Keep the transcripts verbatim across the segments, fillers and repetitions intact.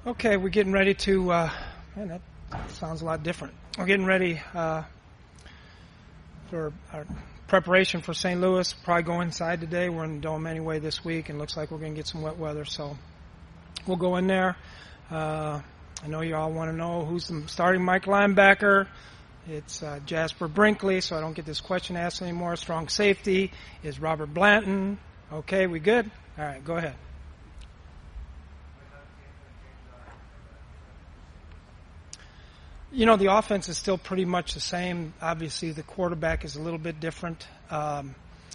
Okay, we're getting ready to, uh, man, that sounds a lot different. We're getting ready uh, for our preparation for Saint Louis. Probably go inside today. We're in the Dome anyway this week, and looks like we're going to get some wet weather. So we'll go in there. Uh, I know you all want to know who's the starting Mike linebacker. It's uh, Jasper Brinkley, so I don't get this question asked anymore. Strong safety is Robert Blanton. Okay, we good? All right, go ahead. You know, the offense is still pretty much the same. Obviously, the quarterback is a little bit different. Um,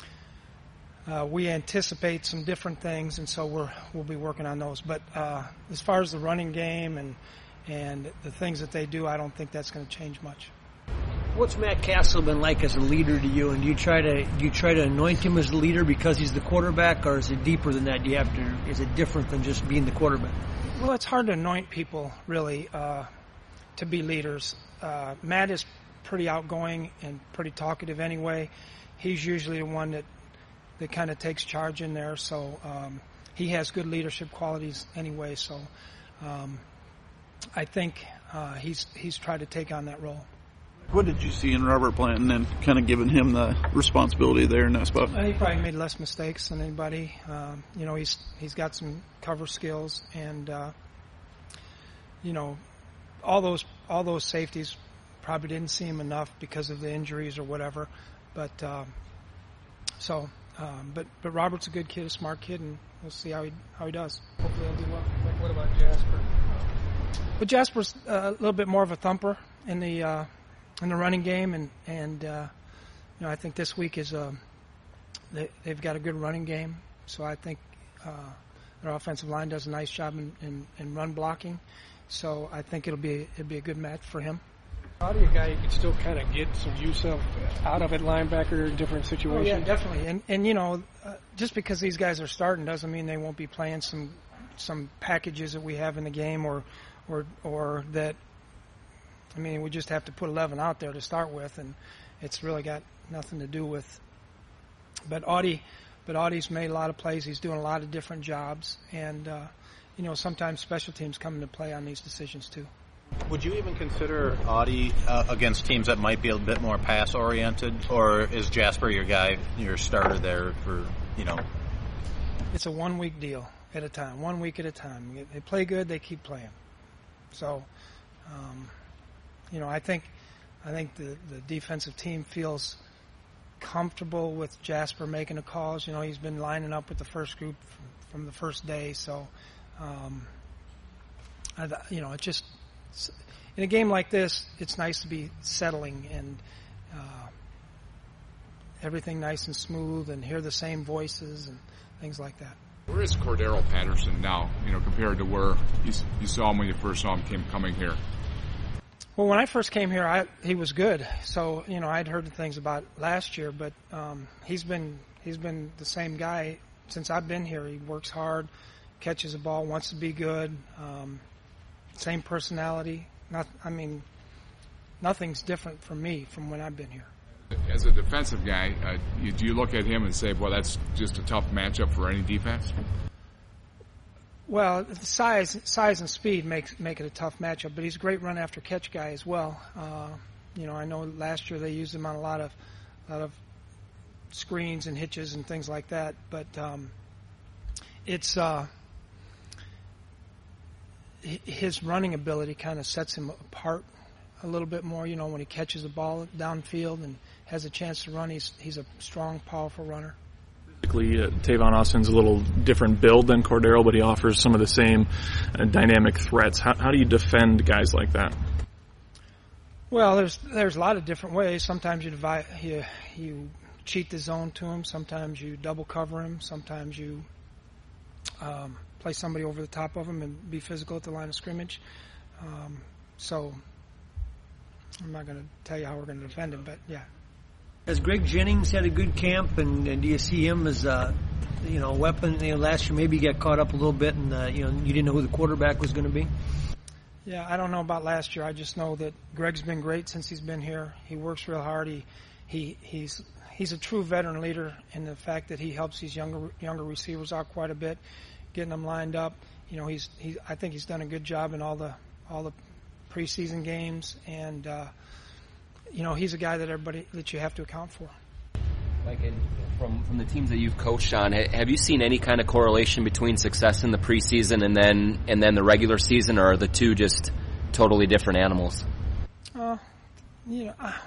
uh, we anticipate some different things, and so we're, we'll be working on those. But uh, as far as the running game and and the things that they do, I don't think that's going to change much. What's Matt Castle been like as a leader to you, and do you try to do you try to anoint him as a leader because he's the quarterback, or is it deeper than that? Do you have to? Is it different than just being the quarterback? Well, it's hard to anoint people, really. Uh, to be leaders. Uh, Matt is pretty outgoing and pretty talkative anyway. He's usually the one that, that kind of takes charge in there, so um, he has good leadership qualities anyway, so um, I think uh, he's he's tried to take on that role. What did you see in Robert Blanton and kind of giving him the responsibility there in that spot? Uh, he probably made less mistakes than anybody. Um, you know, he's he's got some cover skills, and uh, you know, all those all those safeties probably didn't see him enough because of the injuries or whatever. But um, so, um, but but Robert's a good kid, a smart kid, and we'll see how he how he does. Hopefully, he'll do well. Like, what about Jasper? But Jasper's uh, a little bit more of a thumper in the uh, in the running game, and and uh, you know, I think this week is a they, they've got a good running game, so I think uh, their offensive line does a nice job in, in, in run blocking. So I think it'll be it'll be a good match for him. How do you guy you can still kind of get some use of out of it linebacker in different situations? Oh, yeah, definitely. And and you know, uh, just because these guys are starting doesn't mean they won't be playing some some packages that we have in the game, or or or that. I mean, we just have to put eleven out there to start with, and it's really got nothing to do with. But Audie, but Audie's made a lot of plays. He's doing a lot of different jobs, and. Uh, You know, sometimes special teams come into play on these decisions too. Would you even consider Audie uh, against teams that might be a bit more pass-oriented, or is Jasper your guy, your starter there for, you know? It's a one-week deal at a time, one week at a time. They play good, they keep playing. So, um, you know, I think I think the, the defensive team feels comfortable with Jasper making the calls. You know, he's been lining up with the first group from, from the first day, so. Um, I, you know, it just in a game like this, it's nice to be settling and uh, everything nice and smooth, and hear the same voices and things like that. Where is Cordero Patterson now? You know, compared to where you, you saw him when you first saw him came coming here. Well, when I first came here, I, he was good. So you know, I'd heard the things about last year, but um, he's been he's been the same guy since I've been here. He works hard. Catches the ball, wants to be good, um, same personality. Not, I mean, nothing's different from me from when I've been here. As a defensive guy, uh, you, do you look at him and say, well, that's just a tough matchup for any defense? Well, size size and speed make, make it a tough matchup, but he's a great run-after-catch guy as well. Uh, you know, I know last year they used him on a lot of, a lot of screens and hitches and things like that, but um, it's... Uh, his running ability kind of sets him apart a little bit more. You know, when he catches the ball downfield and has a chance to run, he's he's a strong, powerful runner. Basically, uh, Tavon Austin's a little different build than Cordero, but he offers some of the same uh, dynamic threats. How, how do you defend guys like that? Well, there's there's a lot of different ways. Sometimes you divide, you you cheat the zone to him. Sometimes you double cover him. Sometimes you. Um, play somebody over the top of them and be physical at the line of scrimmage. Um, so I'm not going to tell you how we're going to defend him, but yeah. Has Greg Jennings had a good camp, and, and do you see him as a you know weapon? You know, last year maybe he got caught up a little bit, and uh, you know you didn't know who the quarterback was going to be. Yeah, I don't know about last year. I just know that Greg's been great since he's been here. He works real hard. He he he's he's a true veteran leader in the fact that he helps these younger younger receivers out quite a bit, getting them lined up. you know, he's he. I think he's done a good job in all the all the preseason games, and uh, you know, he's a guy that everybody that you have to account for. Like in, from from the teams that you've coached on, have you seen any kind of correlation between success in the preseason and then and then the regular season, or are the two just totally different animals? Uh, you know, I,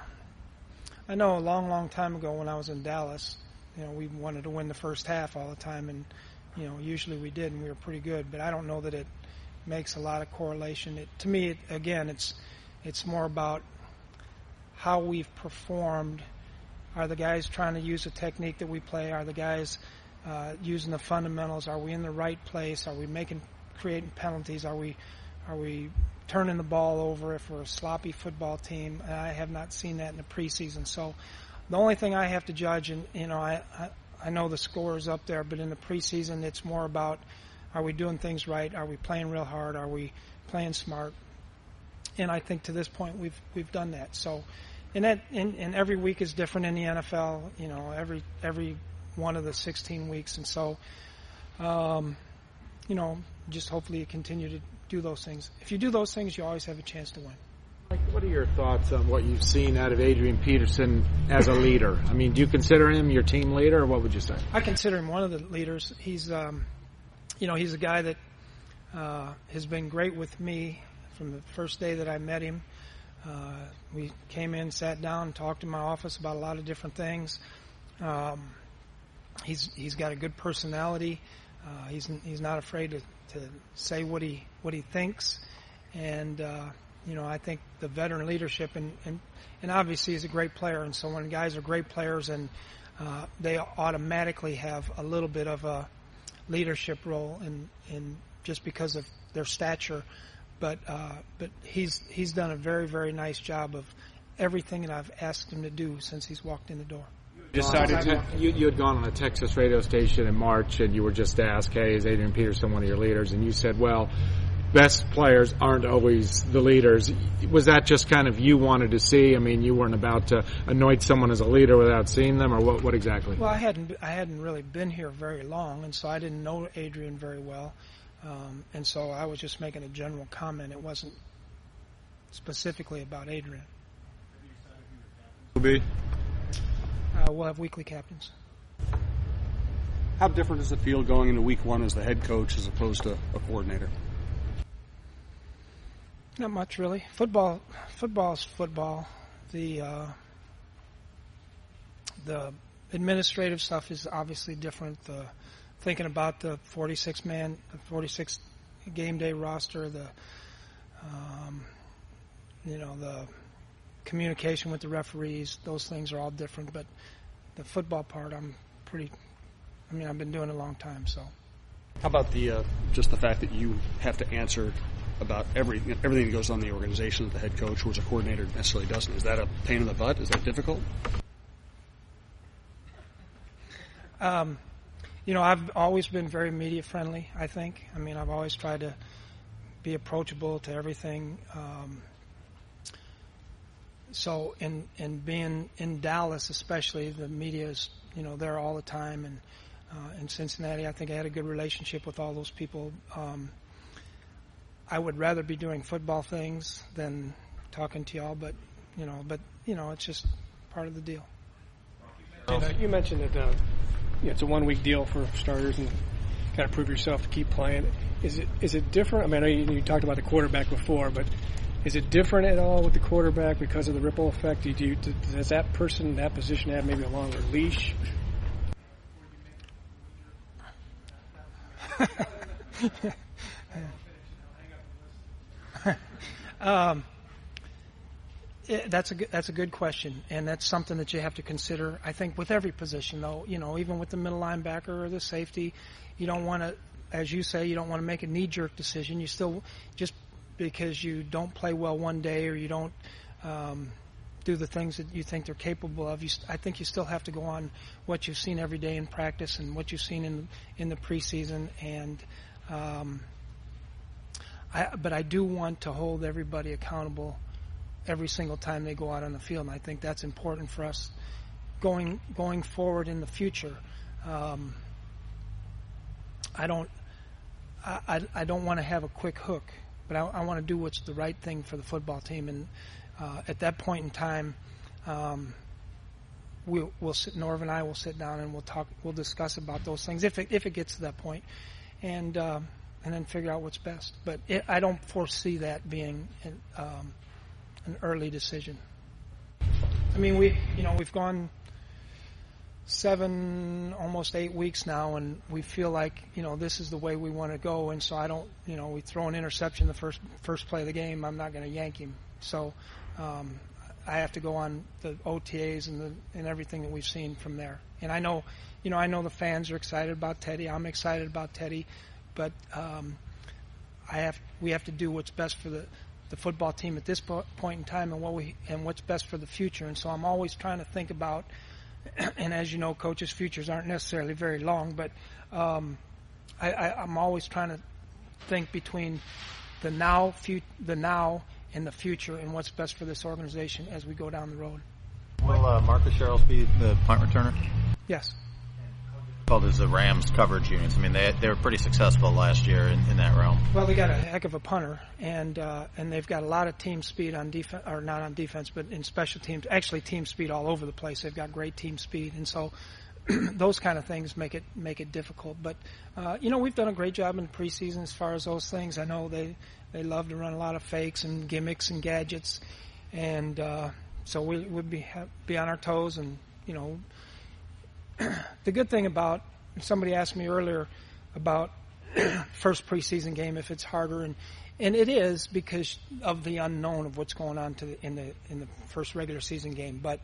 I know a long, long time ago when I was in Dallas, you know, we wanted to win the first half all the time, and you know, usually we did, and we were pretty good. But I don't know that it makes a lot of correlation. It, to me, it, again, it's it's more about how we've performed. Are the guys trying to use a technique that we play? Are the guys uh, using the fundamentals? Are we in the right place? Are we making, creating penalties? Are we, are we turning the ball over if we're a sloppy football team? And I have not seen that in the preseason. So the only thing I have to judge, and you know, I, I, I know the score is up there, but in the preseason, it's more about, are we doing things right? Are we playing real hard? Are we playing smart? And I think to this point, we've we've done that. So. And that, and, and every week is different in the N F L. You know, every every one of the sixteen weeks, and so, um, you know, just hopefully you continue to do those things. If you do those things, you always have a chance to win. Mike, what are your thoughts on what you've seen out of Adrian Peterson as a leader? I mean, do you consider him your team leader, or what would you say? I consider him one of the leaders. He's, um, you know, he's a guy that uh, has been great with me from the first day that I met him. Uh, we came in, sat down, talked in my office about a lot of different things. Um, he's he's got a good personality. Uh, he's he's not afraid to, to say what he what he thinks, and uh, you know, I think the veteran leadership and, and and obviously he's a great player. And so when guys are great players, and uh, they automatically have a little bit of a leadership role, in in just because of their stature. But uh, but he's he's done a very, very nice job of everything that I've asked him to do since he's walked in the door. Decided to, you, you had gone on a Texas radio station in March, and you were just asked, hey, is Adrian Peterson one of your leaders? And you said, well, best players aren't always the leaders. Was that just kind of you wanted to see? I mean, you weren't about to anoint someone as a leader without seeing them, or what, what exactly? Well, I hadn't I hadn't really been here very long, and so I didn't know Adrian very well. Um, and so I was just making a general comment. It wasn't specifically about Adrian. Will be? Uh, we'll have weekly captains. How different does it feel going into week one as the head coach as opposed to a coordinator? Not much, really. Football, football's football. The uh, the administrative stuff is obviously different. The thinking about the forty-six man, the forty-six game day roster, the, um, you know, the communication with the referees, those things are all different. But the football part, I'm pretty, I mean, I've been doing it a long time, so. How about the uh, just the fact that you have to answer about every everything that goes on in the organization that the head coach, whereas a coordinator necessarily doesn't? Is that a pain in the butt? Is that difficult? Um, You know, I've always been very media friendly, I think. I mean, I've always tried to be approachable to everything. Um, so in, in being in Dallas especially, the media is, you know, there all the time. And uh, in Cincinnati, I think I had a good relationship with all those people. Um, I would rather be doing football things than talking to y'all, but, you know, but, you know, it's just part of the deal. And, uh, you mentioned that uh, you know, it's a one-week deal for starters and kind of prove yourself to keep playing. Is it is it different? I mean, I know you, you talked about the quarterback before, but is it different at all with the quarterback because of the ripple effect? Do you, does that person, that position have maybe a longer leash? um, it, that's a good, that's a good question, and that's something that you have to consider. I think with every position, though, you know, even with the middle linebacker or the safety, you don't want to, as you say, you don't want to make a knee-jerk decision. You still, just because you don't play well one day or you don't um, do the things that you think they're capable of, you, I think you still have to go on what you've seen every day in practice and what you've seen in in the preseason. And um, I, but I do want to hold everybody accountable every single time they go out on the field, and I think that's important for us going going forward in the future. Um, I don't I, I, I don't want to have a quick hook, but I, I want to do what's the right thing for the football team. And uh, at that point in time, um, we'll, we'll sit. Norv and I will sit down and we'll talk. We'll discuss about those things if it, if it gets to that point, and uh, and then figure out what's best. But it, I don't foresee that being an, um, an early decision. I mean, we you know we've gone seven, almost eight weeks now, and we feel like, you know, this is the way we want to go. And so I don't, you know, we throw an interception the first first play of the game, I'm not going to yank him. So um, I have to go on the O T As and the and everything that we've seen from there. And I know, you know, I know the fans are excited about Teddy. I'm excited about Teddy, but um, I have we have to do what's best for the the football team at this po- point in time, and what we and what's best for the future. And so I'm always trying to think about. And as you know, coaches' futures aren't necessarily very long, but um, I, I, I'm always trying to think between the now, fu- the now, and the future, and what's best for this organization as we go down the road. Will uh, Marcus Sherrills be the punt returner? Yes. Called as the Rams coverage units. I mean, they they were pretty successful last year in, in that realm. Well, they got a heck of a punter, and uh, and they've got a lot of team speed on defense, or not on defense, but in special teams. Actually, team speed all over the place. They've got great team speed, and so those kind of things make it make it difficult. But uh, you know, we've done a great job in the preseason as far as those things. I know they they love to run a lot of fakes and gimmicks and gadgets, and uh, so we would be be on our toes. And you know, the good thing about, somebody asked me earlier about first preseason game, if it's harder, and and it is because of the unknown of what's going on to the, in the in the first regular season game. But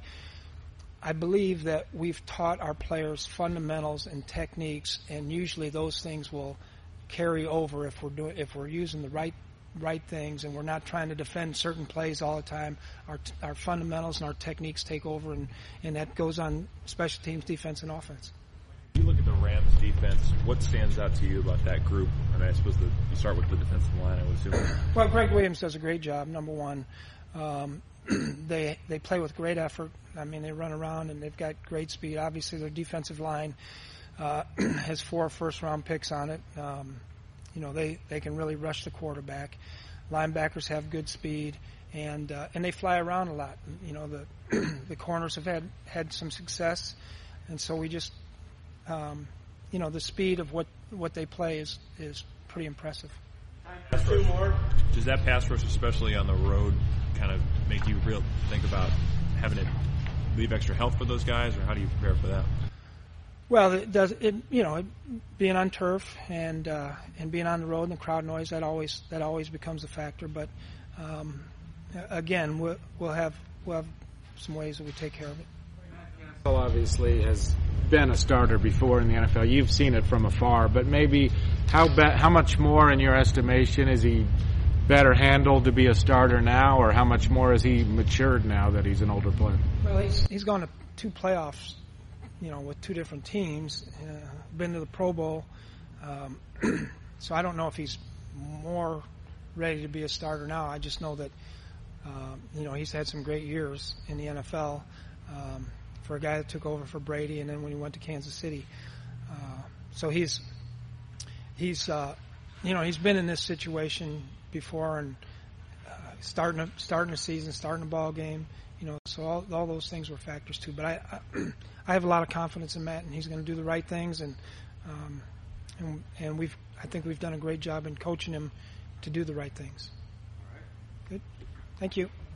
I believe that we've taught our players fundamentals and techniques, and usually those things will carry over if we're doing if we're using the right right things, and we're not trying to defend certain plays all the time. Our our fundamentals and our techniques take over, and and that goes on special teams, defense, and offense. If you look at the Rams defense, what stands out to you about that group? I mean, I suppose the, you start with the defensive line, I would assume. Well, Greg Williams does a great job, number one. Um, they they play with great effort. I mean, they run around and they've got great speed. Obviously, their defensive line uh, has four first-round picks on it. Um, you know, they, they can really rush the quarterback. Linebackers have good speed, and uh, and they fly around a lot. You know, the the corners have had, had some success, and so we just Um, you know, the speed of what, what they play is, is pretty impressive. Two more. Does that pass rush, especially on the road, kind of make you real think about having to leave extra health for those guys, or how do you prepare for that? Well, it does. It you know, it, being on turf and uh, and being on the road and the crowd noise, that always that always becomes a factor. But um, again, we'll, we'll have we'll have some ways that we take care of it. Obviously has been a starter before in the N F L. You've seen it from afar, but maybe how be- how much more, in your estimation, is he better handled to be a starter now, or how much more has he matured now that he's an older player? Well, he's he's gone to two playoffs, you know, with two different teams. Uh, been to the Pro Bowl, um, so I don't know if he's more ready to be a starter now. I just know that uh, you know he's had some great years in the N F L. Um, for a guy that took over for Brady, and then when he went to Kansas City. Uh, so he's, he's uh, you know, he's been in this situation before, and uh, starting a, starting a season, starting a ball game, you know, so all, all those things were factors too. But I, I, I have a lot of confidence in Matt, and he's going to do the right things, and, um, and, and we've, I think we've done a great job in coaching him to do the right things. All right. Good. Thank you.